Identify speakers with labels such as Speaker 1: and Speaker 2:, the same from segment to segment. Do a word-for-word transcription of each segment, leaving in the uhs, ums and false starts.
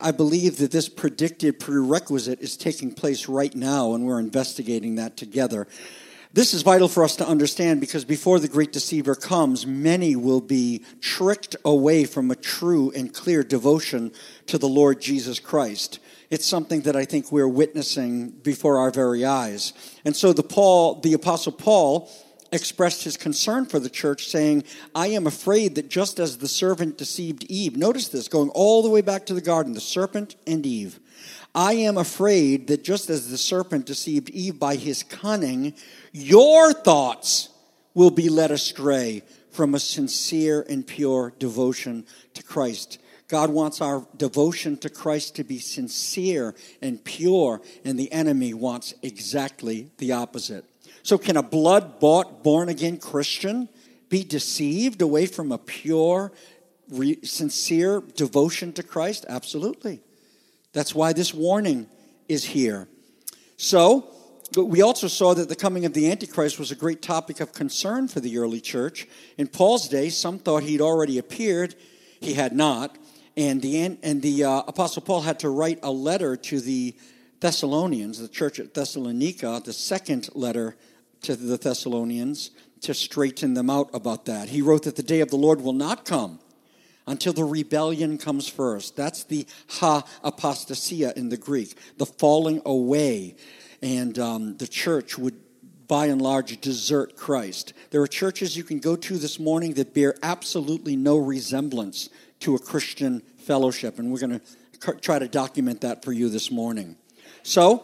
Speaker 1: I believe that this predicted prerequisite is taking place right now, and we're investigating that together. This is vital for us to understand because before the great deceiver comes, many will be tricked away from a true and clear devotion to the Lord Jesus Christ. It's something that I think we're witnessing before our very eyes. And so the Paul, the Apostle Paul expressed his concern for the church, saying, I am afraid that just as the serpent deceived Eve, notice this, going all the way back to the garden, the serpent and Eve, I am afraid that just as the serpent deceived Eve by his cunning, your thoughts will be led astray from a sincere and pure devotion to Christ. God wants our devotion to Christ to be sincere and pure, and the enemy wants exactly the opposite. So can a blood-bought, born-again Christian be deceived away from a pure, re- sincere devotion to Christ? Absolutely. That's why this warning is here. So, but we also saw that the coming of the Antichrist was a great topic of concern for the early church. In Paul's day, some thought he'd already appeared. He had not. And the, and the uh, Apostle Paul had to write a letter to the Thessalonians, the church at Thessalonica, the second letter to the Thessalonians, to straighten them out about that. He wrote that the day of the Lord will not come until the rebellion comes first. That's the ha-apostasia in the Greek, the falling away. And um, the church would, by and large, desert Christ. There are churches you can go to this morning that bear absolutely no resemblance to a Christian fellowship. And we're going to try to document that for you this morning. So,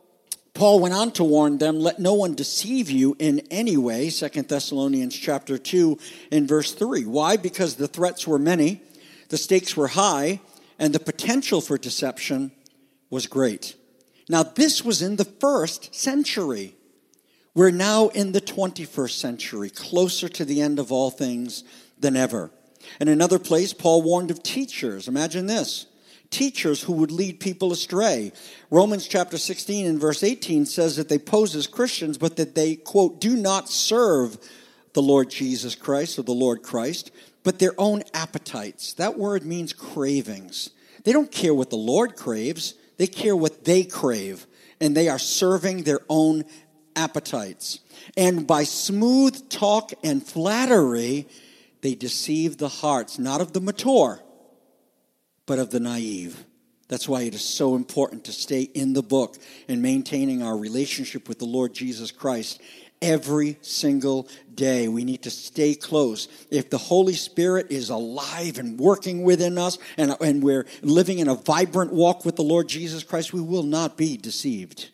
Speaker 1: Paul went on to warn them, let no one deceive you in any way, Second Thessalonians chapter two and verse three. Why? Because the threats were many, the stakes were high, and the potential for deception was great. Now, this was in the first century. We're now in the twenty-first century, closer to the end of all things than ever. In another place, Paul warned of teachers. Imagine this. Teachers who would lead people astray. Romans chapter sixteen and verse eighteen says that they pose as Christians, but that they, quote, do not serve the Lord Jesus Christ or the Lord Christ, but their own appetites. That word means cravings. They don't care what the Lord craves. They care what they crave. And they are serving their own appetites. And by smooth talk and flattery, they deceive the hearts, not of the mature, but of the naive. That's why it is so important to stay in the book and maintaining our relationship with the Lord Jesus Christ every single day. We need to stay close. If the Holy Spirit is alive and working within us, and, and we're living in a vibrant walk with the Lord Jesus Christ, we will not be deceived.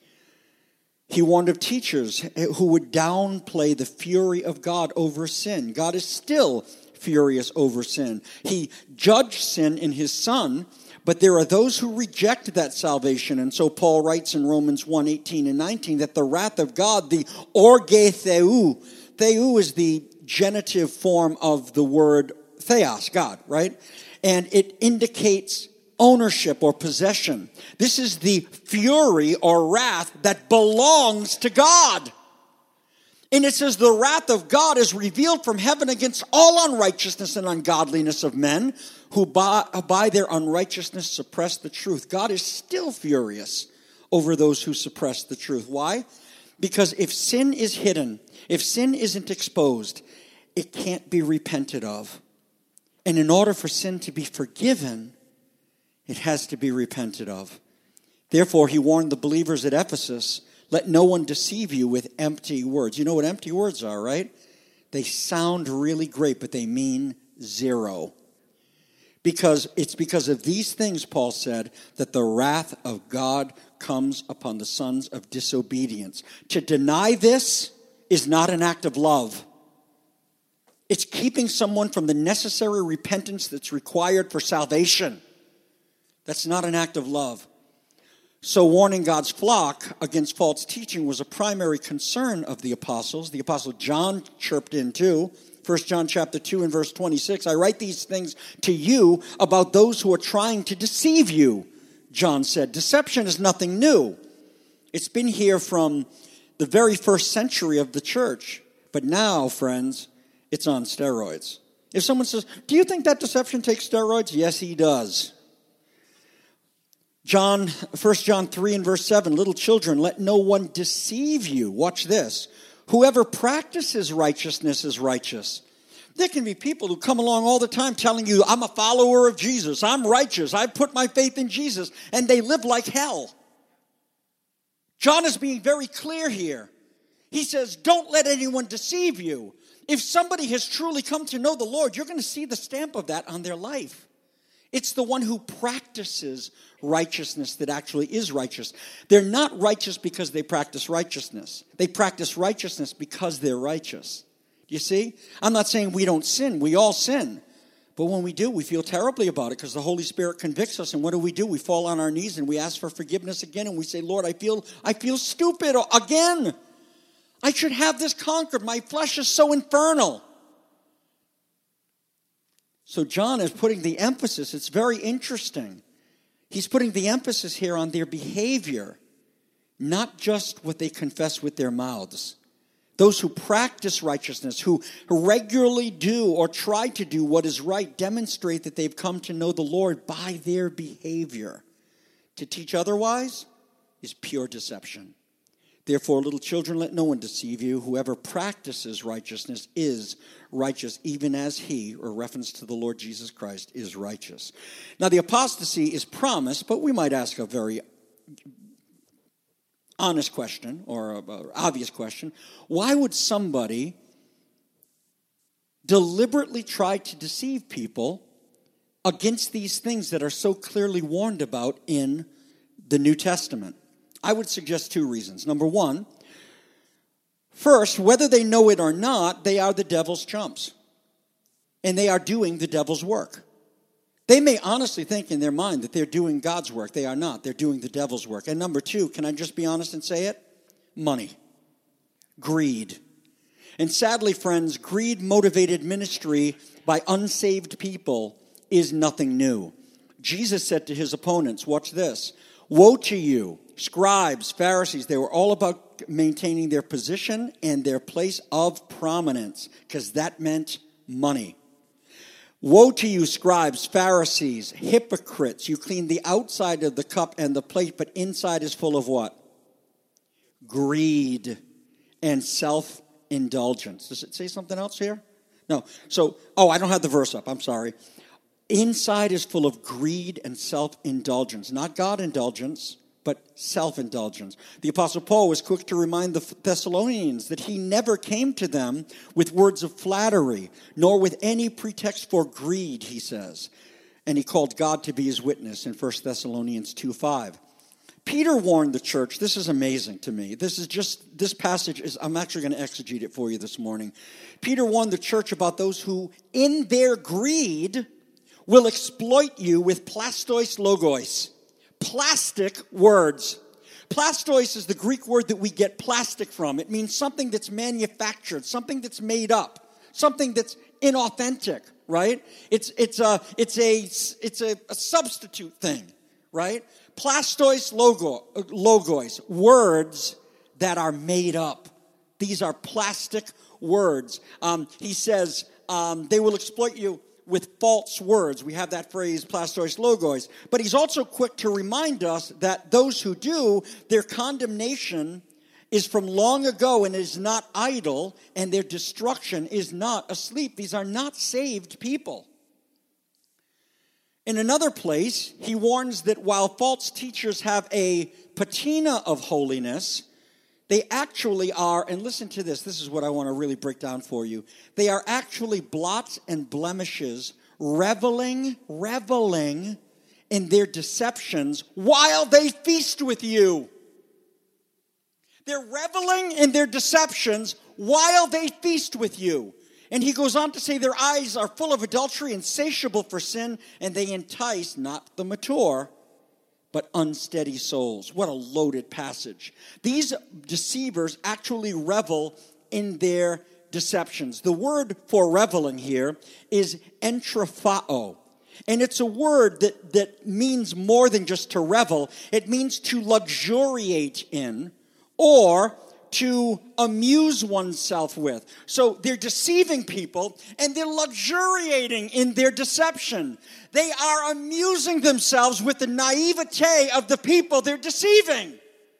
Speaker 1: He warned of teachers who would downplay the fury of God over sin. God is still furious over sin. He judged sin in his Son, but there are those who reject that salvation. And so Paul writes in Romans one, eighteen and nineteen that the wrath of God, the orge theou, theou is the genitive form of the word theos, God, right? And it indicates ownership or possession. This is the fury or wrath that belongs to God. And it says the wrath of God is revealed from heaven against all unrighteousness and ungodliness of men who by, by their unrighteousness suppress the truth. God is still furious over those who suppress the truth. Why? Because if sin is hidden, if sin isn't exposed, it can't be repented of. And in order for sin to be forgiven, it has to be repented of. Therefore, he warned the believers at Ephesus, let no one deceive you with empty words. You know what empty words are, right? They sound really great, but they mean zero. Because it's because of these things, Paul said, that the wrath of God comes upon the sons of disobedience. To deny this is not an act of love. It's keeping someone from the necessary repentance that's required for salvation. That's not an act of love. So warning God's flock against false teaching was a primary concern of the apostles. The apostle John chirped in too. First John chapter two and verse twenty-six. I write these things to you about those who are trying to deceive you, John said. Deception is nothing new. It's been here from the very first century of the church. But now, friends, it's on steroids. If someone says, do you think that deception takes steroids? Yes, he does. John, First John three and verse seven, little children, let no one deceive you. Watch this. Whoever practices righteousness is righteous. There can be people who come along all the time telling you, I'm a follower of Jesus, I'm righteous, I put my faith in Jesus, and they live like hell. John is being very clear here. He says, don't let anyone deceive you. If somebody has truly come to know the Lord, you're going to see the stamp of that on their life. It's the one who practices righteousness that actually is righteous. They're not righteous because they practice righteousness. They practice righteousness because they're righteous. You see? I'm not saying we don't sin. We all sin. But when we do, we feel terribly about it because the Holy Spirit convicts us. And what do we do? We fall on our knees and we ask for forgiveness again. And we say, Lord, I feel, I feel stupid again. I should have this conquered. My flesh is so infernal. So John is putting the emphasis. It's very interesting. He's putting the emphasis here on their behavior, not just what they confess with their mouths. Those who practice righteousness, who regularly do or try to do what is right, demonstrate that they've come to know the Lord by their behavior. To teach otherwise is pure deception. Therefore, little children, let no one deceive you. Whoever practices righteousness is righteous, even as he, or reference to the Lord Jesus Christ, is righteous. Now, the apostasy is promised, but we might ask a very honest question, or an obvious question. Why would somebody deliberately try to deceive people against these things that are so clearly warned about in the New Testament? I would suggest two reasons. Number one, first, whether they know it or not, they are the devil's chumps. And they are doing the devil's work. They may honestly think in their mind that they're doing God's work. They are not. They're doing the devil's work. And number two, can I just be honest and say it? Money. Greed. And sadly, friends, greed-motivated ministry by unsaved people is nothing new. Jesus said to his opponents, watch this, woe to you, scribes, Pharisees. They were all about maintaining their position and their place of prominence because that meant money. Woe to you, scribes, Pharisees, hypocrites. You clean the outside of the cup and the plate, but inside is full of what? Greed and self-indulgence. Does it say something else here? No. So, oh, I don't have the verse up. I'm sorry. Inside is full of greed and self-indulgence. Not God-indulgence, but self-indulgence. The Apostle Paul was quick to remind the Thessalonians that he never came to them with words of flattery, nor with any pretext for greed, he says. And he called God to be his witness in First Thessalonians two five. Peter warned the church. This is amazing to me. This is just, this passage is, I'm actually going to exegete it for you this morning. Peter warned the church about those who, in their greed, will exploit you with plastois logos. Plastic words. Plastois is the Greek word that we get plastic from. It means something that's manufactured, something that's made up, something that's inauthentic, right? It's it's a it's a it's a, a substitute thing, right? Plastois logo logos, words that are made up. These are plastic words. Um, he says um, they will exploit you with false words. We have that phrase, plastois logos. But he's also quick to remind us that those who do, their condemnation is from long ago and is not idle, and their destruction is not asleep. These are not saved people. In another place, he warns that while false teachers have a patina of holiness, they actually are, and listen to this, this is what I want to really break down for you. They are actually blots and blemishes, reveling, reveling in their deceptions while they feast with you. They're reveling in their deceptions while they feast with you. And he goes on to say their eyes are full of adultery, insatiable for sin, and they entice not the mature, but unsteady souls. What a loaded passage. These deceivers actually revel in their deceptions. The word for reveling here is entrophao. And it's a word that, that means more than just to revel. It means to luxuriate in or to amuse oneself with. So they're deceiving people, and they're luxuriating in their deception. They are amusing themselves with the naivete of the people they're deceiving.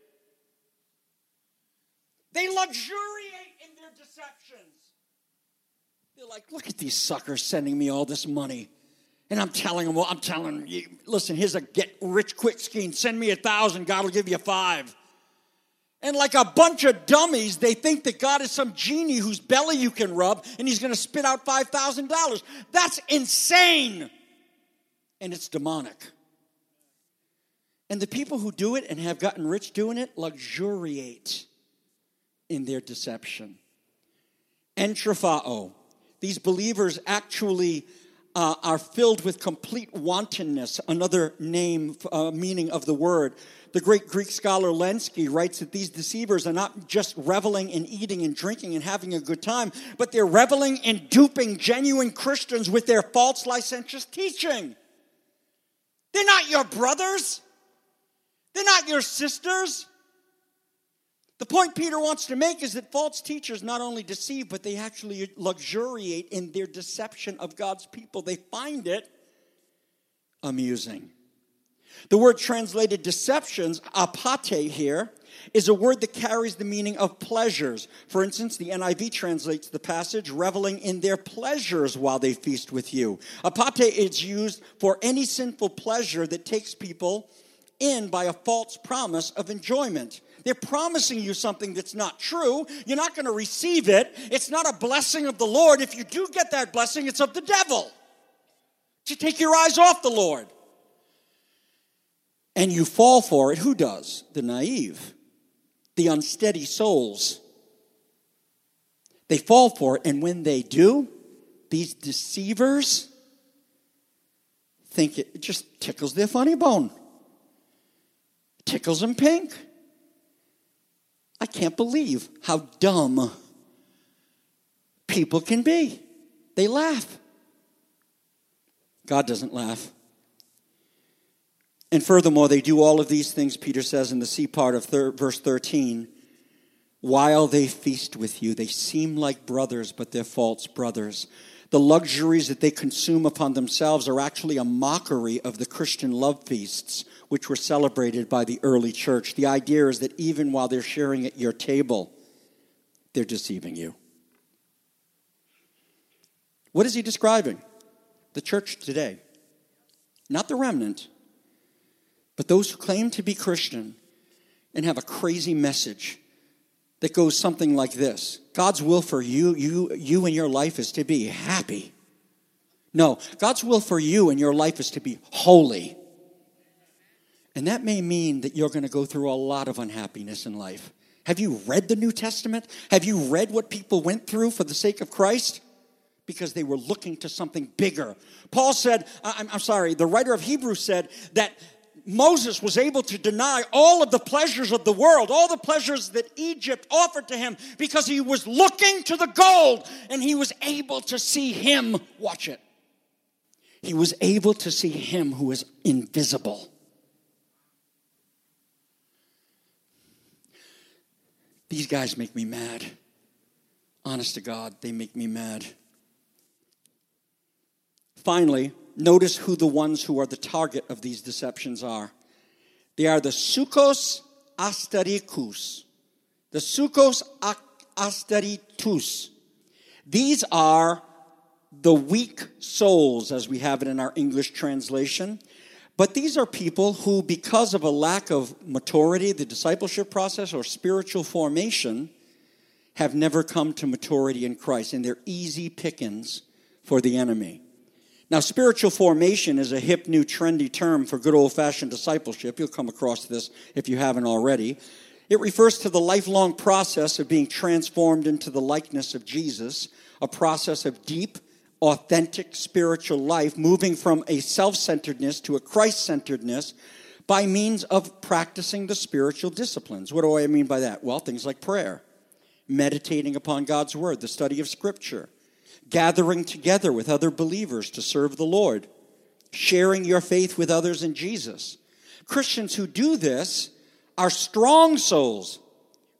Speaker 1: They luxuriate in their deceptions. They're like, look at these suckers sending me all this money. And I'm telling them, well, I'm telling you, listen, here's a get-rich-quick scheme. Send me a thousand, God will give you five. And like a bunch of dummies, they think that God is some genie whose belly you can rub, and he's going to spit out five thousand dollars. That's insane. And it's demonic. And the people who do it and have gotten rich doing it luxuriate in their deception. Entrophao. These believers actually uh, are filled with complete wantonness, another name, uh, meaning of the word. The great Greek scholar Lenski writes that these deceivers are not just reveling in eating and drinking and having a good time, but they're reveling in duping genuine Christians with their false licentious teaching. They're not your brothers. They're not your sisters. The point Peter wants to make is that false teachers not only deceive, but they actually luxuriate in their deception of God's people. They find it amusing. The word translated deceptions, apate here, is a word that carries the meaning of pleasures. For instance, the N I V translates the passage, reveling in their pleasures while they feast with you. Apate is used for any sinful pleasure that takes people in by a false promise of enjoyment. They're promising you something that's not true. You're not going to receive it. It's not a blessing of the Lord. If you do get that blessing, it's of the devil. To take your eyes off the Lord. And you fall for it. Who does? The naive. The unsteady souls. They fall for it, and when they do, these deceivers think it just tickles their funny bone. Tickles them pink. I can't believe how dumb people can be. They laugh. God doesn't laugh. And furthermore, they do all of these things, Peter says in the C part of thir- verse thirteen, while they feast with you. They seem like brothers, but they're false brothers. The luxuries that they consume upon themselves are actually a mockery of the Christian love feasts, which were celebrated by the early church. The idea is that even while they're sharing at your table, they're deceiving you. What is he describing? The church today. Not the remnant, but those who claim to be Christian and have a crazy message that goes something like this. God's will for you, you, you in your life is to be happy. No, God's will for you in your life is to be holy. And that may mean that you're going to go through a lot of unhappiness in life. Have you read the New Testament? Have you read what people went through for the sake of Christ? Because they were looking to something bigger. Paul said, I'm, I'm sorry, the writer of Hebrews said that Moses was able to deny all of the pleasures of the world, all the pleasures that Egypt offered to him, because he was looking to the gold, and he was able to see him. Watch it. He was able to see him who is invisible. These guys make me mad. Honest to God, they make me mad. Finally, notice who the ones who are the target of these deceptions are. They are the sukos asterikus. The sukos asteritus. These are the weak souls, as we have it in our English translation. But these are people who, because of a lack of maturity, the discipleship process, or spiritual formation, have never come to maturity in Christ. And they're easy pickings for the enemy. Now, spiritual formation is a hip, new, trendy term for good old-fashioned discipleship. You'll come across this if you haven't already. It refers to the lifelong process of being transformed into the likeness of Jesus, a process of deep, authentic spiritual life, moving from a self-centeredness to a Christ-centeredness by means of practicing the spiritual disciplines. What do I mean by that? Well, things like prayer, meditating upon God's word, the study of Scripture, gathering together with other believers to serve the Lord, sharing your faith with others in Jesus. Christians who do this are strong souls.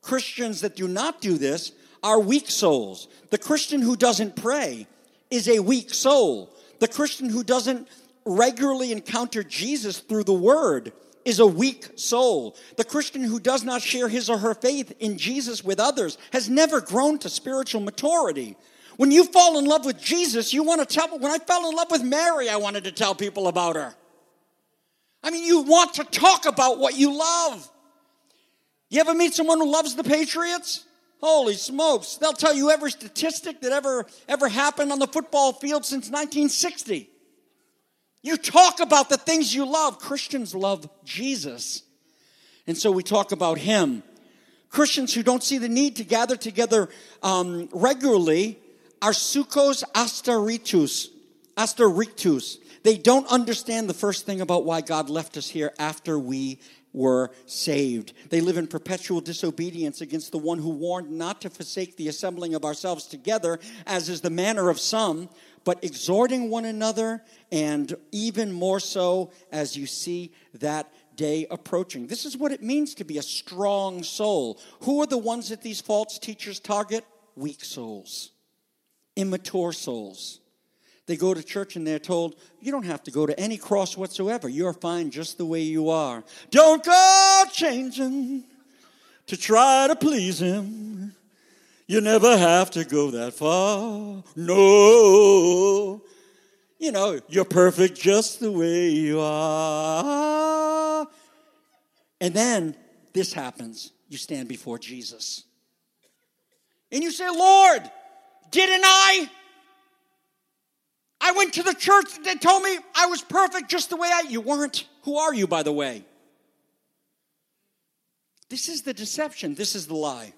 Speaker 1: Christians that do not do this are weak souls. The Christian who doesn't pray is a weak soul. The Christian who doesn't regularly encounter Jesus through the Word is a weak soul. The Christian who does not share his or her faith in Jesus with others has never grown to spiritual maturity. When you fall in love with Jesus, you want to tell, when I fell in love with Mary, I wanted to tell people about her. I mean, you want to talk about what you love. You ever meet someone who loves the Patriots? Holy smokes. They'll tell you every statistic that ever, ever happened on the football field since nineteen sixty. You talk about the things you love. Christians love Jesus. And so we talk about him. Christians who don't see the need to gather together um, regularly are sukos asteritus. Asteritus. They don't understand the first thing about why God left us here after we were saved. They live in perpetual disobedience against the one who warned not to forsake the assembling of ourselves together, as is the manner of some, but exhorting one another, and even more so as you see that day approaching. This is what it means to be a strong soul. Who are the ones that these false teachers target? Weak souls, immature souls. They go to church and they're told, you don't have to go to any cross whatsoever. You're fine just the way you are. Don't go changing to try to please him. You never have to go that far. No. You know, you're perfect just the way you are. And then this happens. You stand before Jesus. And you say, Lord, didn't I? I went to the church. They told me I was perfect just the way I... You weren't. Who are you, by the way? This is the deception. This is the lie.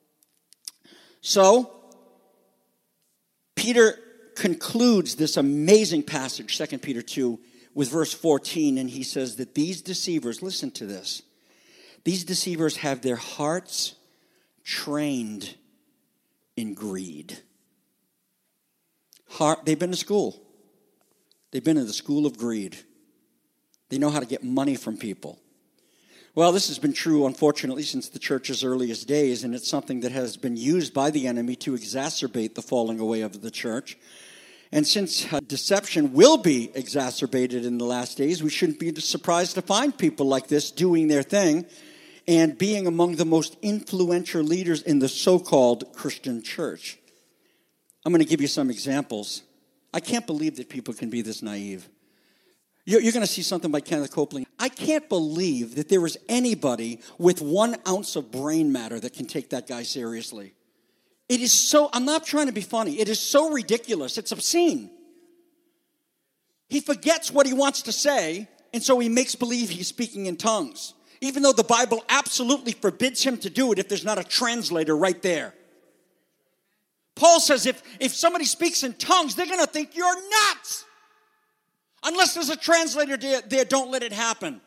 Speaker 1: So, Peter concludes this amazing passage, Second Peter two, with verse fourteen, and he says that these deceivers, listen to this, these deceivers have their hearts trained in greed. Heart, they've been to school. They've been in the school of greed. They know how to get money from people. Well, this has been true, unfortunately, since the church's earliest days, and it's something that has been used by the enemy to exacerbate the falling away of the church. And since uh, deception will be exacerbated in the last days, we shouldn't be surprised to find people like this doing their thing and being among the most influential leaders in the so-called Christian church. I'm going to give you some examples. I can't believe that people can be this naive. You're, you're going to see something by Kenneth Copeland. I can't believe that there is anybody with one ounce of brain matter that can take that guy seriously. It is so, I'm not trying to be funny. It is so ridiculous. It's obscene. He forgets what he wants to say, and so he makes believe he's speaking in tongues, even though the Bible absolutely forbids him to do it if there's not a translator right there. Paul says if, if somebody speaks in tongues, they're going to think you're nuts. Unless there's a translator there, there, don't let it happen.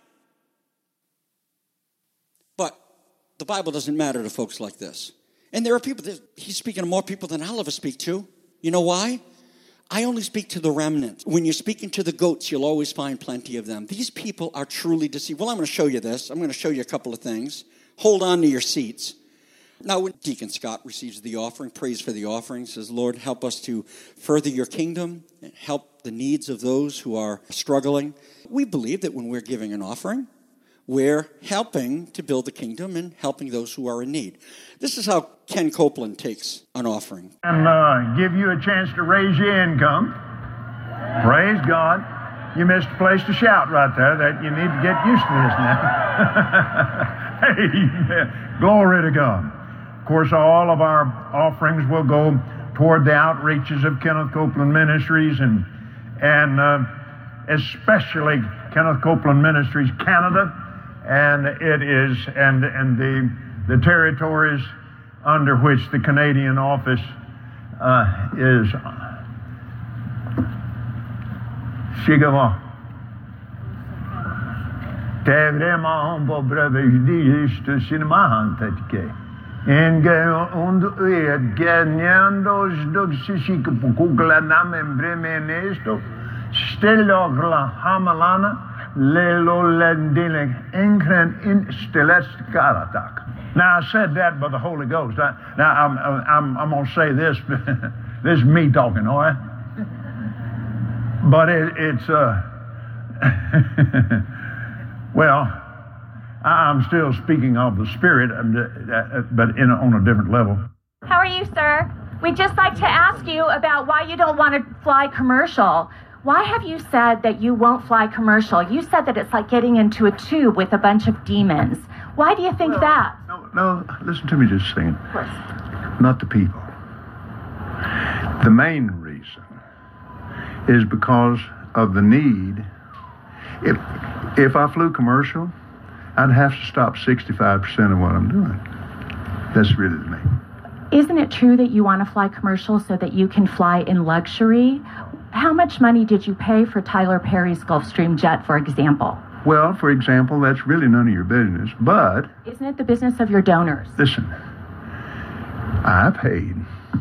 Speaker 1: But the Bible doesn't matter to folks like this. And there are people, that, he's speaking to more people than I'll ever speak to. You know why? I only speak to the remnant. When you're speaking to the goats, you'll always find plenty of them. These people are truly deceived. Well, I'm going to show you this. I'm going to show you a couple of things. Hold on to your seats. Now, when Deacon Scott receives the offering, prays for the offering, says, Lord, help us to further your kingdom and help the needs of those who are struggling. We believe that when we're giving an offering, we're helping to build the kingdom and helping those who are in need. This is how Ken Copeland takes an offering.
Speaker 2: And uh, give you a chance to raise your income. Praise God. You missed a place to shout right there. That you need to get used to this now. Amen. Glory to God. Of course, all of our offerings will go toward the outreaches of Kenneth Copeland Ministries and and uh, especially Kenneth Copeland Ministries Canada, and it is and and the the territories under which the Canadian office uh, is. Chigava. C'est vraiment pas juste de cinéma que en und et ganhando do se que pouco la name bremenesto stelo la hamalana Now, I said that by the Holy Ghost. I, now, I'm, I'm, I'm going to say this. This is me talking, all right? But it, it's, uh, well, I'm still speaking of the Spirit, but in a, on a different level.
Speaker 3: How are you, sir? We'd just like to ask you about why you don't want to fly commercial. Why have you said that you won't fly commercial? You said that it's like getting into a tube with a bunch of demons. Why do you think
Speaker 2: no,
Speaker 3: that?
Speaker 2: No, no, listen to me just a second.
Speaker 3: Of course.
Speaker 2: Not the people. The main reason is because of the need. If, if I flew commercial, I'd have to stop sixty-five percent of what I'm doing. That's really the main.
Speaker 3: Isn't it true that you want to fly commercial so that you can fly in luxury? How much money did you pay for Tyler Perry's Gulfstream jet, for example?
Speaker 2: Well, for example, that's really none of your business, but...
Speaker 3: Isn't it the business of your donors?
Speaker 2: Listen, I paid.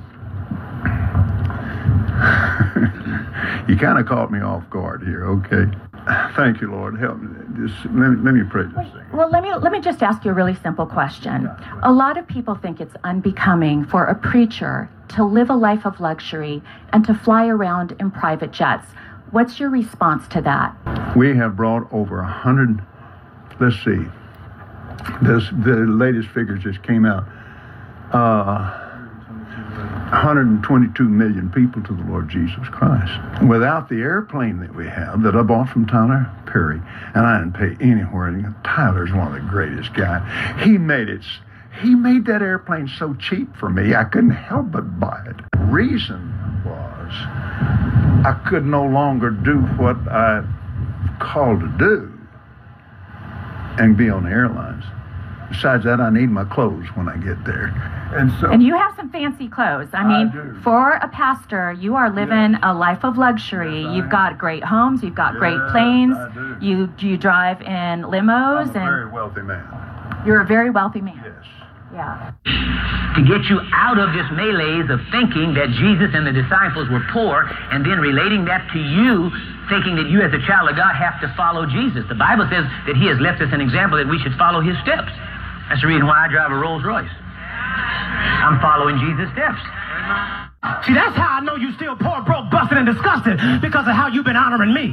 Speaker 2: You kind of caught me off guard here, okay? Thank you, Lord. Help me. Just let me, let me pray this thing.
Speaker 3: Well, let me let me just ask you a really simple question. A lot of people think it's unbecoming for a preacher to live a life of luxury and to fly around in private jets. What's your response to that?
Speaker 2: We have brought over a hundred. Let's see. This the latest figures just came out. Uh, one hundred twenty-two million people to the Lord Jesus Christ. Without the airplane that we have, that I bought from Tyler Perry, and I didn't pay anywhere. Tyler's one of the greatest guys. He made it. He made that airplane so cheap for me, I couldn't help but buy it. The reason was I could no longer do what I called to do and be on the airlines. Besides that, I need my clothes when I get there. And so,
Speaker 3: and you have some fancy clothes. I mean,
Speaker 2: I
Speaker 3: for a pastor, you are living
Speaker 2: yes.
Speaker 3: a life of luxury.
Speaker 2: Yes,
Speaker 3: you've got great homes. You've got
Speaker 2: yes,
Speaker 3: great planes.
Speaker 2: I do.
Speaker 3: You you drive in limos.
Speaker 2: I'm a
Speaker 3: and
Speaker 2: very wealthy man.
Speaker 3: You're a very wealthy man.
Speaker 2: Yes.
Speaker 3: Yeah.
Speaker 4: To get you out of this malaise of thinking that Jesus and the disciples were poor and then relating that to you, thinking that you as a child of God have to follow Jesus. The Bible says that he has left us an example that we should follow his steps. That's the reason why I drive a Rolls Royce. I'm following Jesus' steps.
Speaker 5: See, that's how I know you still poor, broke, busted, and disgusted, because of how you've been honoring me.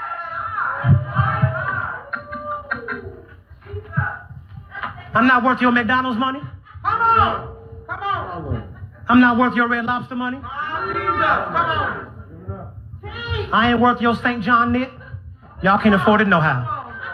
Speaker 5: I'm not worth your McDonald's money.
Speaker 6: Come on. Come on.
Speaker 5: I'm not worth your Red Lobster money.
Speaker 6: Come on.
Speaker 5: I ain't worth your Saint John knit. Y'all can't afford it no how.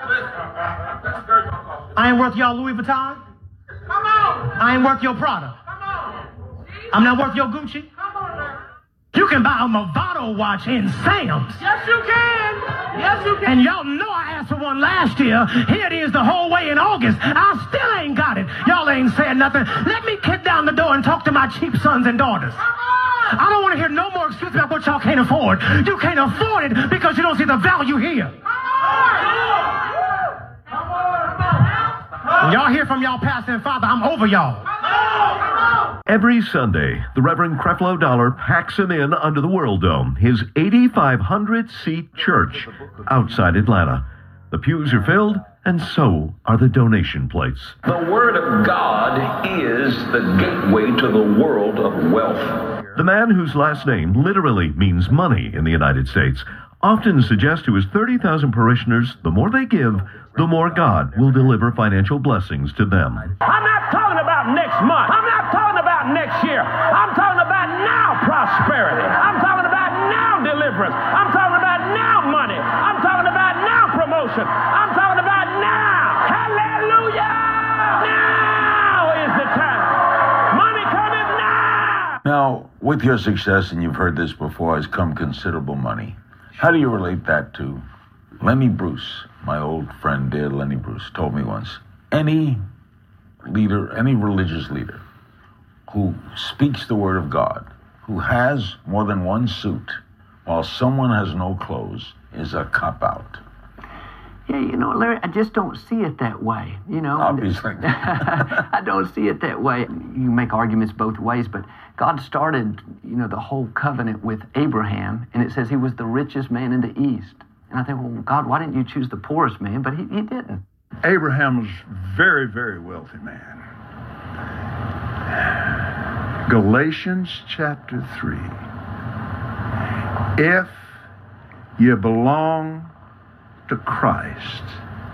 Speaker 5: I ain't worth y'all Louis Vuitton.
Speaker 6: Come on.
Speaker 5: I ain't worth your Prada.
Speaker 6: Come on.
Speaker 5: I'm not worth your Gucci.
Speaker 6: Come on now.
Speaker 5: You can buy a Movado watch in Sam's.
Speaker 6: Yes, you can. Yes, you can.
Speaker 5: And y'all know I asked for one last year. Here it is the whole way in August. I still ain't got it. Y'all ain't saying nothing. Let me kick down the door and talk to my cheap sons and daughters.
Speaker 6: Come on.
Speaker 5: I don't want to hear no more excuses about what y'all can't afford. You can't afford it because you don't see the value here.
Speaker 6: Come on. Come on.
Speaker 5: When y'all hear from y'all pastor and father, I'm over y'all.
Speaker 6: Come on. Come on.
Speaker 7: Every Sunday, the Reverend Creflo Dollar packs him in under the World Dome, his eighty-five hundred seat church outside Atlanta. The pews are filled, and so are the donation plates.
Speaker 8: The Word of God is the gateway to the world of wealth.
Speaker 7: The man whose last name literally means money in the United States often suggests to his thirty thousand parishioners the more they give, the more God will deliver financial blessings to them.
Speaker 5: I'm not talking about next month. I'm not talking about next year. I'm talking about now prosperity. I'm talking about now deliverance. I'm talking about now money. I'm talking about now promotion. I'm talking about now. Hallelujah! Now is the time. Money coming now.
Speaker 9: Now, with your success, and you've heard this before, has come considerable money. How do you relate that to Lenny Bruce? My old friend, dear Lenny Bruce, told me once, any leader, any religious leader who speaks the word of God, who has more than one suit, while someone has no clothes, is a cop-out.
Speaker 10: Yeah, you know, Larry, I just don't see it that way, you know.
Speaker 9: Obviously.
Speaker 10: I don't see it that way. You make arguments both ways, but God started, you know, the whole covenant with Abraham, and it says he was the richest man in the East. And I think, well, God, why didn't you choose the poorest man? But he, he didn't.
Speaker 2: Abraham was a very, very wealthy man. Galatians chapter three. If you belong to Christ,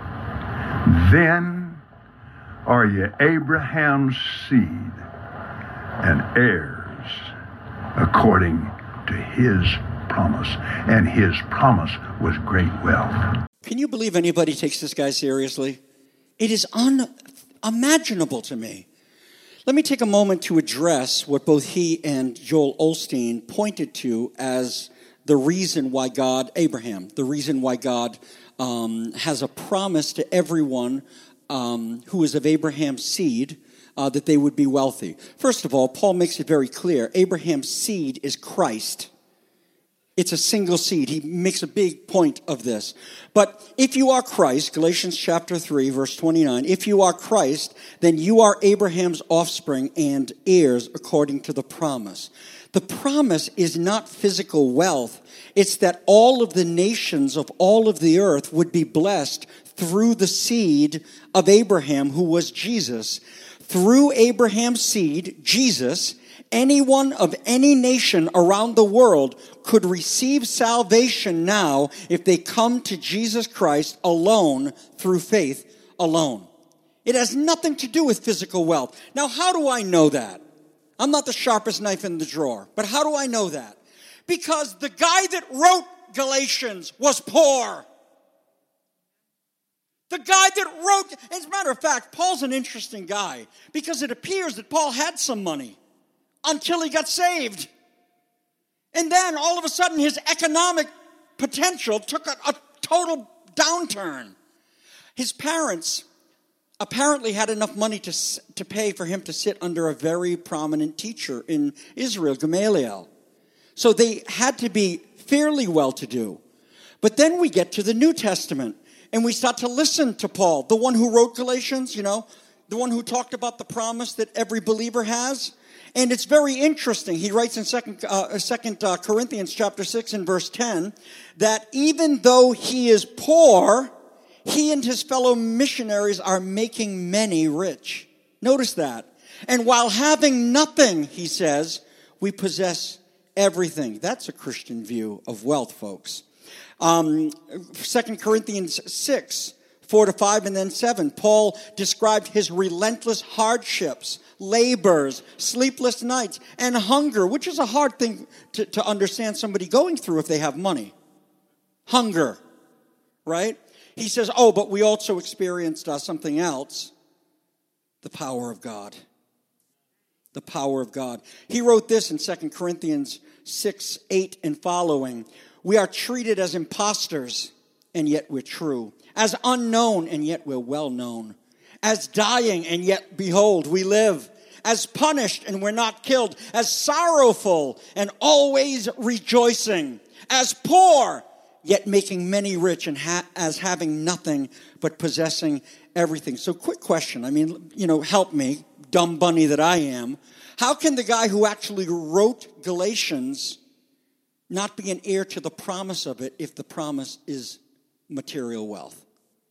Speaker 2: then are you Abraham's seed and heirs according to his promise. And his promise was great wealth.
Speaker 1: Can you believe anybody takes this guy seriously? It is unimaginable to me. Let me take a moment to address what both he and Joel Osteen pointed to as the reason why God, Abraham, the reason why God um, has a promise to everyone um, who is of Abraham's seed uh, that they would be wealthy. First of all, Paul makes it very clear. Abraham's seed is Christ. It's a single seed. He makes a big point of this. But if you are Christ, Galatians chapter three, verse twenty-nine, if you are Christ, then you are Abraham's offspring and heirs according to the promise. The promise is not physical wealth. It's that all of the nations of all of the earth would be blessed through the seed of Abraham, who was Jesus. Through Abraham's seed, Jesus, anyone of any nation around the world could receive salvation now if they come to Jesus Christ alone through faith alone. It has nothing to do with physical wealth. Now, how do I know that? I'm not the sharpest knife in the drawer, but how do I know that? Because the guy that wrote Galatians was poor. The guy that wrote, as a matter of fact, Paul's an interesting guy because it appears that Paul had some money until he got saved. And then all of a sudden his economic potential took a, a total downturn. His parents apparently had enough money to, to pay for him to sit under a very prominent teacher in Israel, Gamaliel. So they had to be fairly well-to-do. But then we get to the New Testament and we start to listen to Paul, the one who wrote Galatians, you know, the one who talked about the promise that every believer has. And it's very interesting. He writes in Second uh, Second uh, Corinthians chapter six and verse ten that even though he is poor, he and his fellow missionaries are making many rich. Notice that. And while having nothing, he says, we possess everything. That's a Christian view of wealth, folks. Um, Second Corinthians six, four to five and then seven, Paul described his relentless hardships, labors, sleepless nights, and hunger, which is a hard thing to, to understand somebody going through if they have money. Hunger, right? He says, oh, but we also experienced uh, something else, the power of God. The power of God. He wrote this in Second Corinthians six, eight and following. We are treated as impostors, and yet we're true. As unknown, and yet we're well known. As dying, and yet, behold, we live. As punished, and we're not killed. As sorrowful, and always rejoicing. As poor, yet making many rich, and ha- as having nothing, but possessing everything. So quick question, I mean, you know, help me, dumb bunny that I am. How can the guy who actually wrote Galatians not be an heir to the promise of it if the promise is material wealth?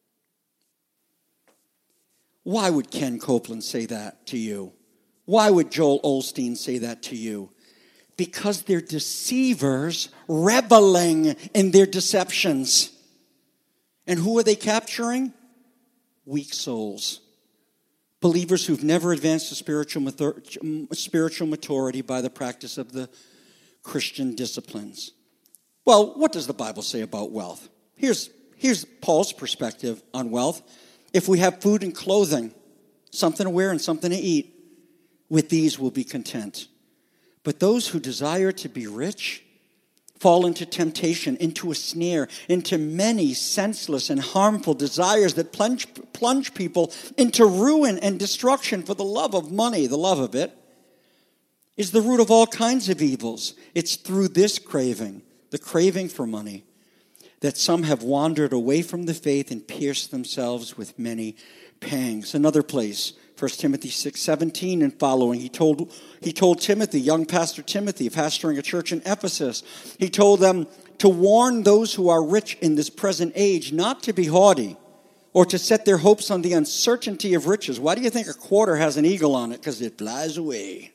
Speaker 1: Why would Ken Copeland say that to you? Why would Joel Osteen say that to you? Because they're deceivers reveling in their deceptions. And who are they capturing? Weak souls. Believers who've never advanced to spiritual matur- spiritual maturity by the practice of the Christian disciplines. Well, what does the Bible say about wealth? Here's, here's Paul's perspective on wealth. If we have food and clothing, something to wear and something to eat, with these we'll be content. But those who desire to be rich fall into temptation, into a snare, into many senseless and harmful desires that plunge, plunge people into ruin and destruction. For the love of money, the love of it, is the root of all kinds of evils. It's through this craving, the craving for money, that some have wandered away from the faith and pierced themselves with many pangs. Another place, First Timothy six seventeen and following, he told, he told Timothy, young pastor Timothy, pastoring a church in Ephesus, he told them to warn those who are rich in this present age not to be haughty or to set their hopes on the uncertainty of riches. Why do you think a quarter has an eagle on it? Because it flies away.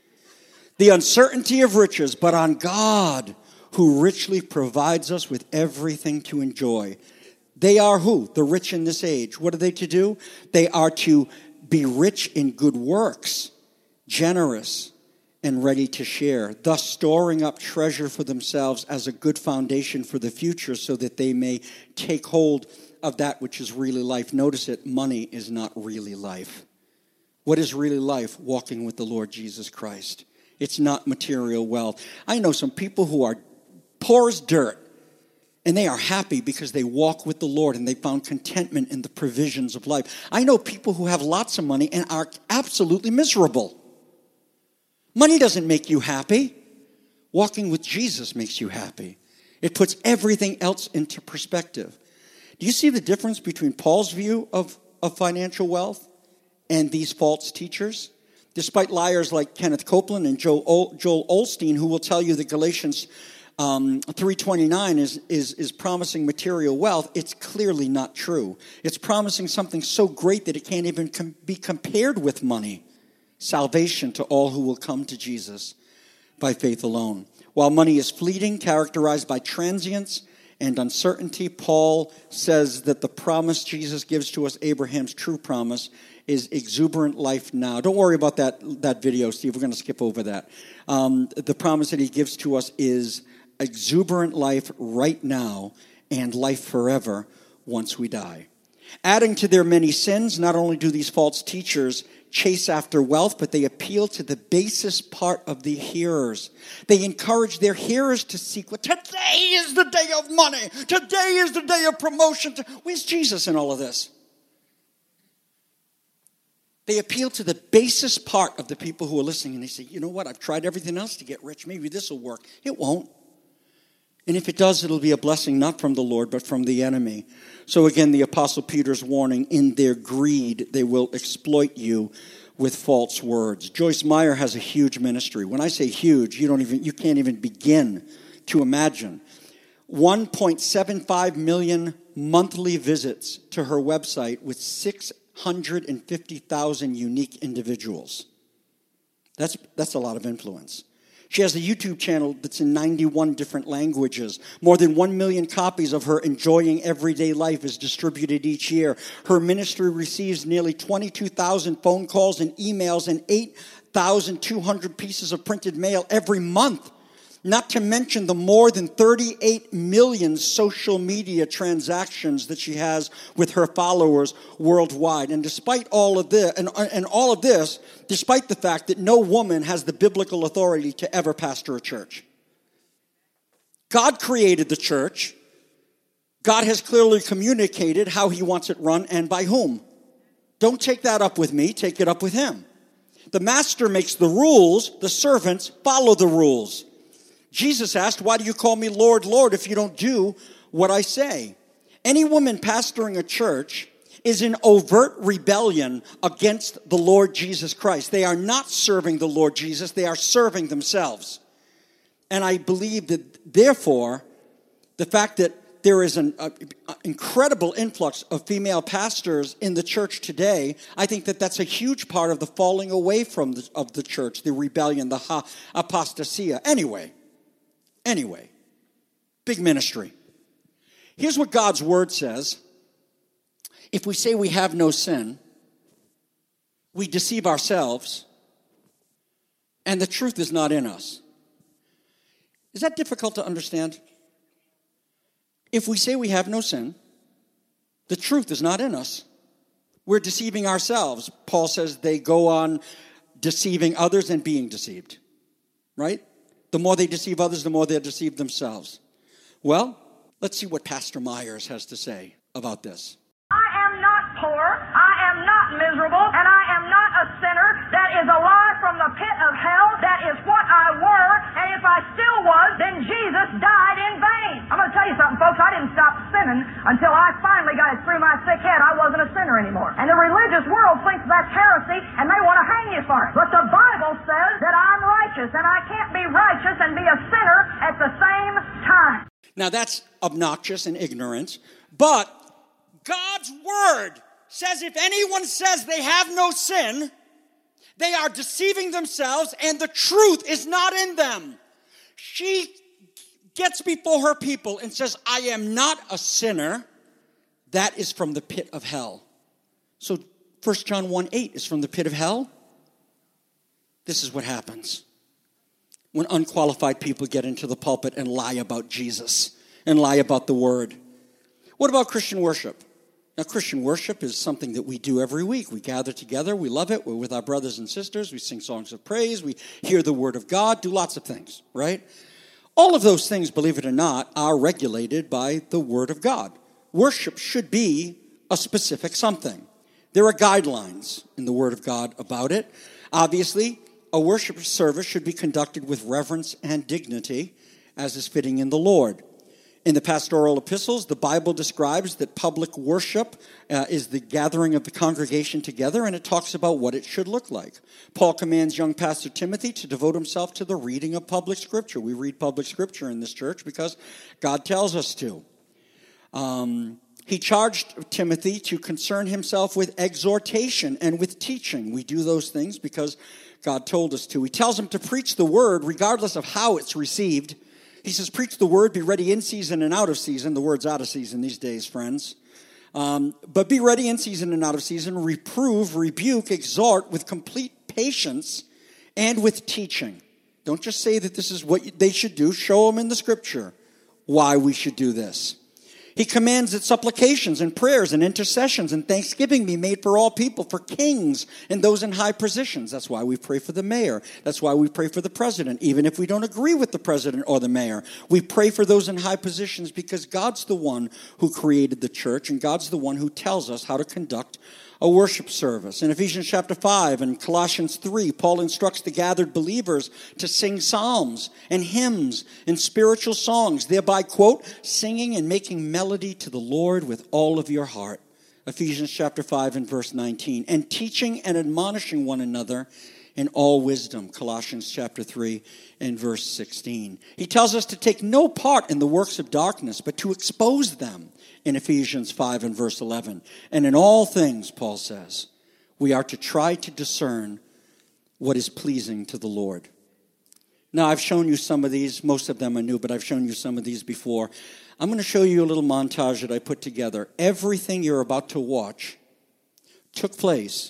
Speaker 1: The uncertainty of riches, but on God, who richly provides us with everything to enjoy. They are who? The rich in this age. What are they to do? They are to be rich in good works, generous, and ready to share, thus storing up treasure for themselves as a good foundation for the future so that they may take hold of that which is really life. Notice it, money is not really life. What is really life? Walking with the Lord Jesus Christ. It's not material wealth. I know some people who are poor as dirt, and they are happy because they walk with the Lord and they found contentment in the provisions of life. I know people who have lots of money and are absolutely miserable. Money doesn't make you happy. Walking with Jesus makes you happy. It puts everything else into perspective. Do you see the difference between Paul's view of, of financial wealth and these false teachers? Despite liars like Kenneth Copeland and Joel, Joel Osteen, who will tell you that Galatians Um, three twenty-nine is, is, is promising material wealth, it's clearly not true. It's promising something so great that it can't even com- be compared with money. Salvation to all who will come to Jesus by faith alone. While money is fleeting, characterized by transience and uncertainty, Paul says that the promise Jesus gives to us, Abraham's true promise, is exuberant life now. Don't worry about that, that video, Steve. We're going to skip over that. Um, the promise that he gives to us is exuberant life right now and life forever once we die. Adding to their many sins, not only do these false teachers chase after wealth, but they appeal to the basest part of the hearers. They encourage their hearers to seek what today is the day of money. Today is the day of promotion. Where's Jesus in all of this? They appeal to the basest part of the people who are listening, and they say, you know what, I've tried everything else to get rich. Maybe this will work. It won't. And if it does, it'll be a blessing not from the Lord, but from the enemy. So again, the Apostle Peter's warning, in their greed, they will exploit you with false words. Joyce Meyer has a huge ministry. When I say huge, you don't even you can't even begin to imagine. one point seven five million monthly visits to her website with six hundred fifty thousand unique individuals. That's that's a lot of influence. She has a YouTube channel that's in ninety-one different languages. More than one million copies of her Enjoying Everyday Life is distributed each year. Her ministry receives nearly twenty-two thousand phone calls and emails and eight thousand two hundred pieces of printed mail every month. Not to mention the more than thirty-eight million social media transactions that she has with her followers worldwide. And despite all of this, and, and all of this, despite the fact that no woman has the biblical authority to ever pastor a church. God created the church. God has clearly communicated how he wants it run and by whom. Don't take that up with me, take it up with him. The master makes the rules, the servants follow the rules. Jesus asked, why do you call me Lord, Lord, if you don't do what I say? Any woman pastoring a church is in overt rebellion against the Lord Jesus Christ. They are not serving the Lord Jesus. They are serving themselves. And I believe that, therefore, the fact that there is an uh, incredible influx of female pastors in the church today, I think that that's a huge part of the falling away from the, of the church, the rebellion, the ha- apostasia. Anyway. Anyway, big ministry. Here's what God's word says. If we say we have no sin, we deceive ourselves, and the truth is not in us. Is that difficult to understand? If we say we have no sin, the truth is not in us. We're deceiving ourselves. Paul says they go on deceiving others and being deceived, right? The more they deceive others, the more they deceive themselves. Well, let's see what Pastor Myers has to say about this.
Speaker 11: I am not poor, I am not miserable, and I am not a sinner. That is a lie from the pit of hell. That is what I were, and if I still was, then Jesus died in vain. I'm going to tell you something, folks. I didn't stop sinning until I finally got it through my sick head I wasn't a sinner anymore. And the religious world thinks that's heresy, and they want to hang you for it. But the Bible says that I'm righteous, and I can't be righteous and be a sinner at the same time.
Speaker 1: Now that's obnoxious and ignorant, but God's word says if anyone says they have no sin, they are deceiving themselves and the truth is not in them. She gets before her people and says, I am not a sinner. That is from the pit of hell. So First John one eight is from the pit of hell. This is what happens when unqualified people get into the pulpit and lie about Jesus and lie about the word. What about Christian worship? Now, Christian worship is something that we do every week. We gather together. We love it. We're with our brothers and sisters. We sing songs of praise. We hear the word of God, do lots of things, right? All of those things, believe it or not, are regulated by the word of God. Worship should be a specific something. There are guidelines in the word of God about it. Obviously, a worship service should be conducted with reverence and dignity, as is fitting in the Lord. In the pastoral epistles, the Bible describes that public worship uh, is the gathering of the congregation together, and it talks about what it should look like. Paul commands young Pastor Timothy to devote himself to the reading of public scripture. We read public scripture in this church because God tells us to. Um, he charged Timothy to concern himself with exhortation and with teaching. We do those things because God told us to. He tells him to preach the word regardless of how it's received. He says, preach the word, be ready in season and out of season. The word's out of season these days, friends. Um, but be ready in season and out of season. Reprove, rebuke, exhort with complete patience and with teaching. Don't just say that this is what they should do. Show them in the scripture why we should do this. He commands that supplications and prayers and intercessions and thanksgiving be made for all people, for kings and those in high positions. That's why we pray for the mayor. That's why we pray for the president, even if we don't agree with the president or the mayor. We pray for those in high positions because God's the one who created the church, and God's the one who tells us how to conduct a worship service. In Ephesians chapter five and Colossians three, Paul instructs the gathered believers to sing psalms and hymns and spiritual songs, thereby, quote, singing and making melody to the Lord with all of your heart. Ephesians chapter five and verse nineteen. And teaching and admonishing one another in all wisdom. Colossians chapter three and verse sixteen. He tells us to take no part in the works of darkness, but to expose them in Ephesians five and verse eleven. And in all things, Paul says, we are to try to discern what is pleasing to the Lord. Now, I've shown you some of these. Most of them are new, but I've shown you some of these before. I'm going to show you a little montage that I put together. Everything you're about to watch took place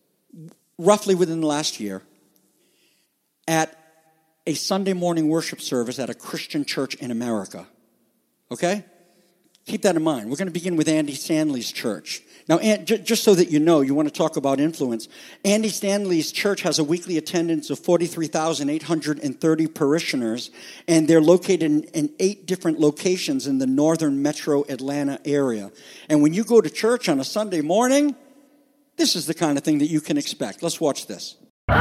Speaker 1: roughly within the last year at a Sunday morning worship service at a Christian church in America. Okay? Keep that in mind. We're going to begin with Andy Stanley's church. Now, just so that you know, you want to talk about influence. Andy Stanley's church has a weekly attendance of forty-three thousand eight hundred thirty parishioners, and they're located in, in eight different locations in the northern metro Atlanta area. And when you go to church on a Sunday morning, this is the kind of thing that you can expect. Let's watch this.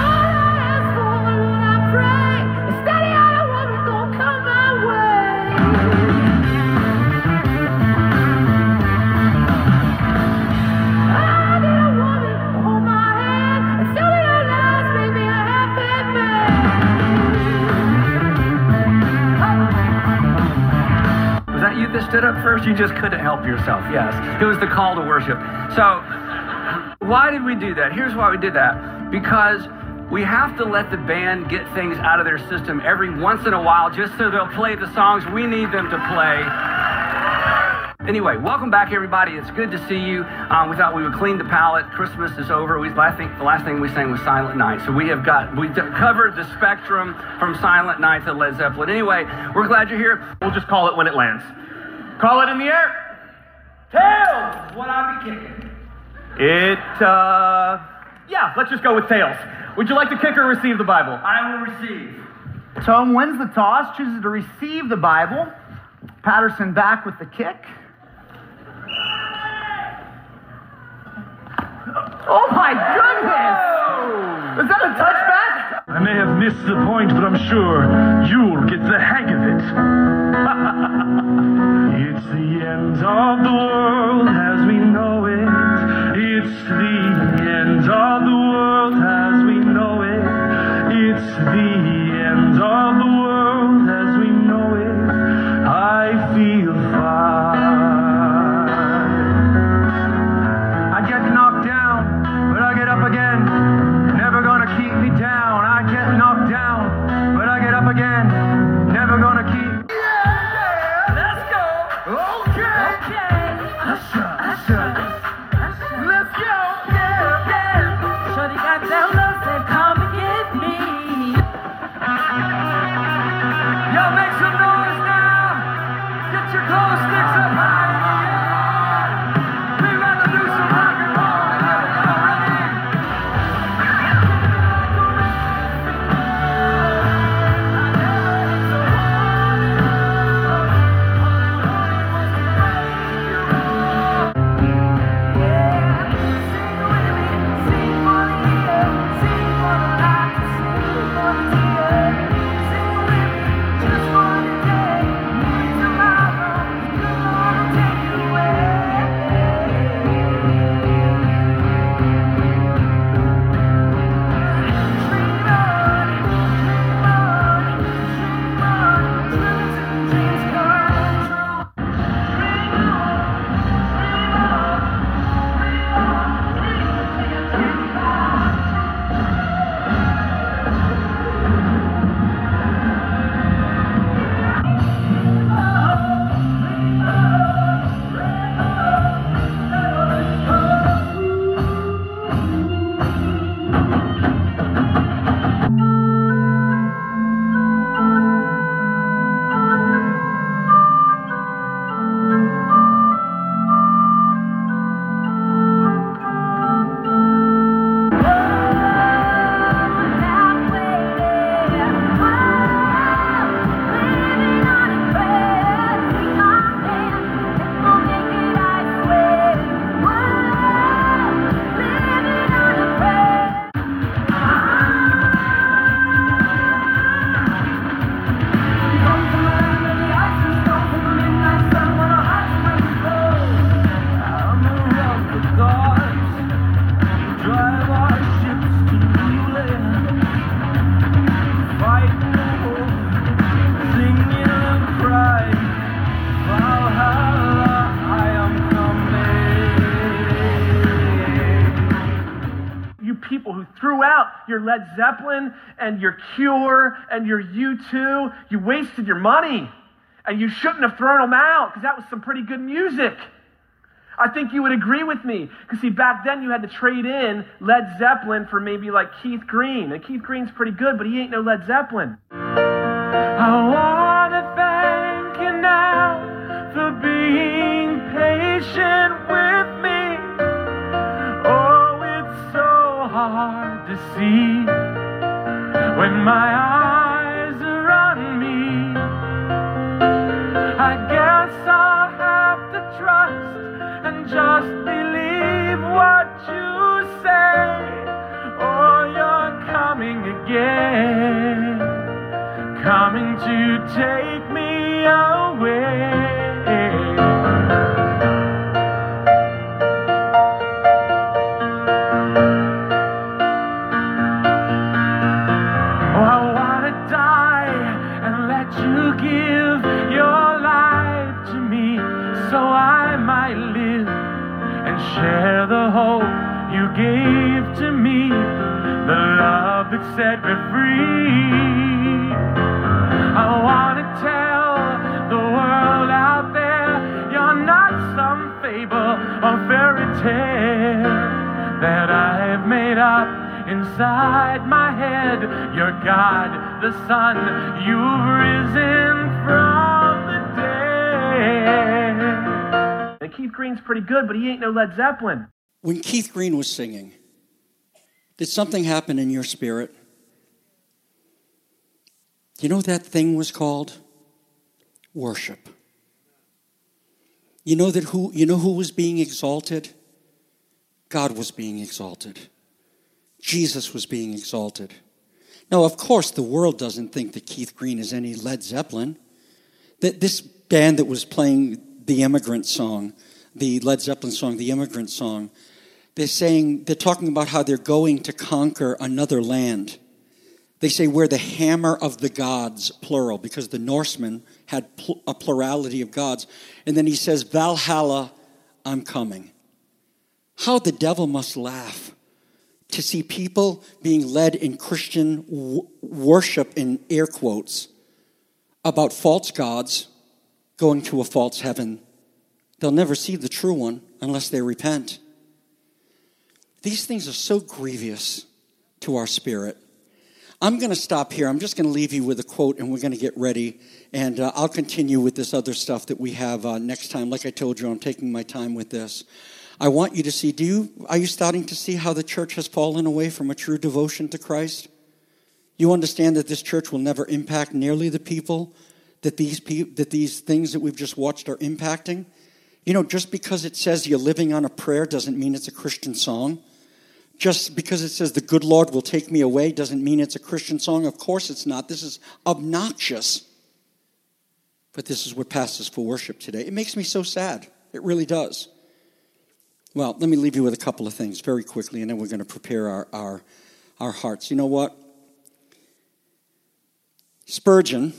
Speaker 10: That stood up first, you just couldn't help yourself. Yes, it was the call to worship. So why did we do that? Here's why we did that. Because we have to let the band get things out of their system every once in a while just so they'll play the songs we need them to play. Anyway, welcome back, everybody. It's good to see you. Um, we thought we would clean the palette. Christmas is over. We, I think the last thing we sang was Silent Night. So we have got, we covered the spectrum from Silent Night to Led Zeppelin. Anyway, we're glad you're here.
Speaker 12: We'll just call it when it lands. Call it in the air. Tails, what I be kicking. It, uh, yeah, let's just go with tails. Would you like to kick or receive the Bible?
Speaker 10: I will receive.
Speaker 13: Tom wins the toss, chooses to receive the Bible. Patterson back with the kick. Oh my goodness! Is that a touchback?
Speaker 14: I may have missed the point, but I'm sure you'll get the hang of it. It's the end of the world as we know it. It's the end of the world as we know it. It's the end of the world as we know it. I feel
Speaker 12: people who threw out your Led Zeppelin and your Cure and your U two. You wasted your money, and you shouldn't have thrown them out because that was some pretty good music. I think you would agree with me. Because, see, back then you had to trade in Led Zeppelin for maybe like Keith Green. And Keith Green's pretty good, but he ain't no Led Zeppelin.
Speaker 14: I want to thank you now for being patient with me. Oh, it's so hard to see when my eyes are on me. I guess I'll have to trust and just believe what you say. Oh, you're coming again, coming to take me away. Oh, I want to die and let you give your life to me so I might live and share the hope you gave to me, the love that set me free. I want to tell the world out there you're not some fable or fairy tale that I've made up inside my head. You're God, the Son, you've risen from the dead.
Speaker 12: And Keith Green's pretty good, but he ain't no Led Zeppelin.
Speaker 1: When Keith Green was singing, did something happen in your spirit? You know what that thing was called? Worship. You know that who you know who was being exalted? God was being exalted. Jesus was being exalted. Now, of course, the world doesn't think that Keith Green is any Led Zeppelin. That this band that was playing the Immigrant song, the Led Zeppelin song, the Immigrant song, they're saying, they're talking about how they're going to conquer another land. They say we're the hammer of the gods, plural, because the Norsemen had pl- a plurality of gods. And then he says, Valhalla, I'm coming. How the devil must laugh to see people being led in Christian w- worship, in air quotes, about false gods going to a false heaven. They'll never see the true one unless they repent. These things are so grievous to our spirit. I'm going to stop here. I'm just going to leave you with a quote, and we're going to get ready. And uh, I'll continue with this other stuff that we have uh, next time. Like I told you, I'm taking my time with this. I want you to see, do you, are you starting to see how the church has fallen away from a true devotion to Christ? You understand that this church will never impact nearly the people that these pe- that these things that we've just watched are impacting? You know, just because it says you're living on a prayer doesn't mean it's a Christian song. Just because it says the good Lord will take me away doesn't mean it's a Christian song. Of course it's not. This is obnoxious. But this is what passes for worship today. It makes me so sad. It really does. Well, let me leave you with a couple of things very quickly, and then we're going to prepare our, our, our hearts. You know what? Spurgeon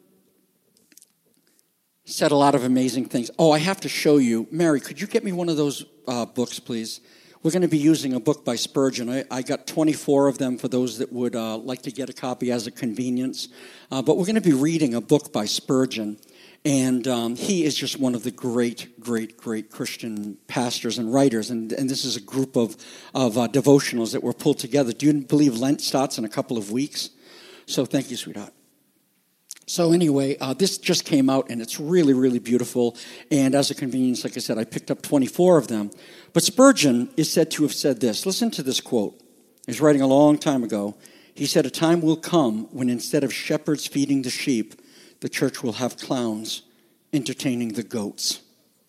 Speaker 1: said a lot of amazing things. Oh, I have to show you. Mary, could you get me one of those uh, books, please? We're going to be using a book by Spurgeon. I, I got twenty-four of them for those that would uh, like to get a copy as a convenience. Uh, but we're going to be reading a book by Spurgeon. And um, he is just one of the great, great, great Christian pastors and writers. And, and this is a group of, of uh, devotionals that were pulled together. Do you believe Lent starts in a couple of weeks? So thank you, sweetheart. So anyway, uh, this just came out, and it's really, really beautiful. And as a convenience, like I said, I picked up twenty-four of them. But Spurgeon is said to have said this. Listen to this quote. He was writing a long time ago. He said, "A time will come when instead of shepherds feeding the sheep, the church will have clowns entertaining the goats."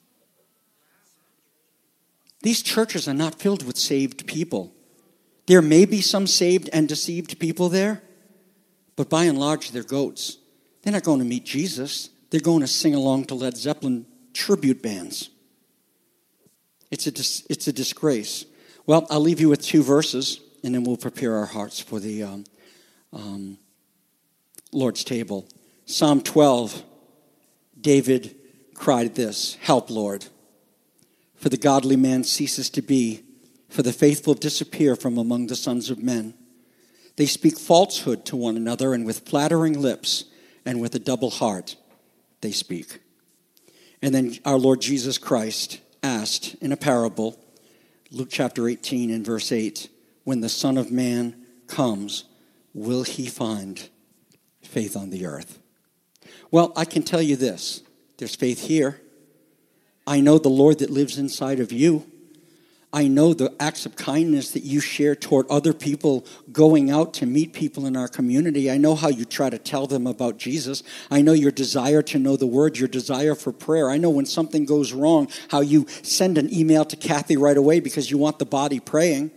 Speaker 1: These churches are not filled with saved people. There may be some saved and deceived people there, but by and large, they're goats. They're not going to meet Jesus. They're going to sing along to Led Zeppelin tribute bands. It's a, dis- it's a disgrace. Well, I'll leave you with two verses, and then we'll prepare our hearts for the um, um, Lord's table. Psalm twelve, David cried this, "Help, Lord, for the godly man ceases to be, For the faithful disappear from among the sons of men. They speak falsehood to one another, and with flattering lips and with a double heart they speak. And then our Lord Jesus Christ asked in a parable, Luke chapter eighteen and verse eight, when the Son of Man comes, will he find faith on the earth? Well, I can tell you this. There's faith here. I know the Lord that lives inside of you. I know the acts of kindness that you share toward other people, going out to meet people in our community. I know how you try to tell them about Jesus. I know your desire to know the word, your desire for prayer. I know when something goes wrong, how you send an email to Kathy right away because you want the body praying.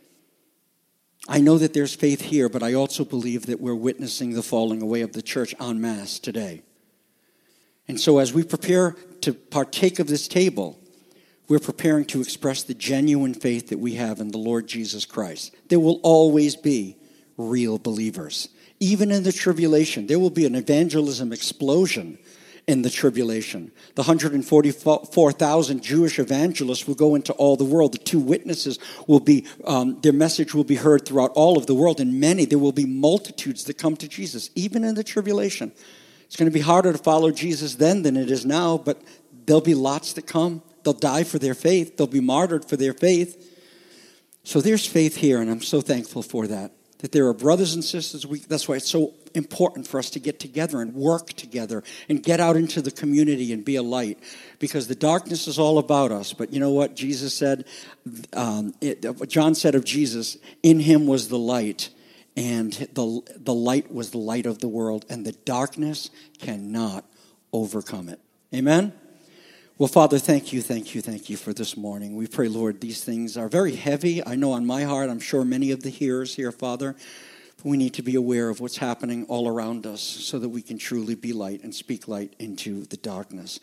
Speaker 1: I know that there's faith here, but I also believe that we're witnessing the falling away of the church en masse today. And so as we prepare to partake of this table, we're preparing to express the genuine faith that we have in the Lord Jesus Christ. There will always be real believers. Even in the tribulation, there will be an evangelism explosion in the tribulation. The one hundred forty-four thousand Jewish evangelists will go into all the world. The two witnesses will be, um, their message will be heard throughout all of the world. And many, there will be multitudes that come to Jesus, even in the tribulation. It's going to be harder to follow Jesus then than it is now, but there'll be lots that come. They'll die for their faith. They'll be martyred for their faith. So there's faith here, and I'm so thankful for that. That there are brothers and sisters. We, that's why it's so important for us to get together and work together and get out into the community and be a light. Because the darkness is all about us. But you know what Jesus said? Um, it, John said of Jesus, in him was the light. And the, the light was the light of the world. And the darkness cannot overcome it. Amen? Well, Father, thank you, thank you, thank you for this morning. We pray, Lord, these things are very heavy. I know on my heart, I'm sure many of the hearers here, Father, but we need to be aware of what's happening all around us so that we can truly be light and speak light into the darkness.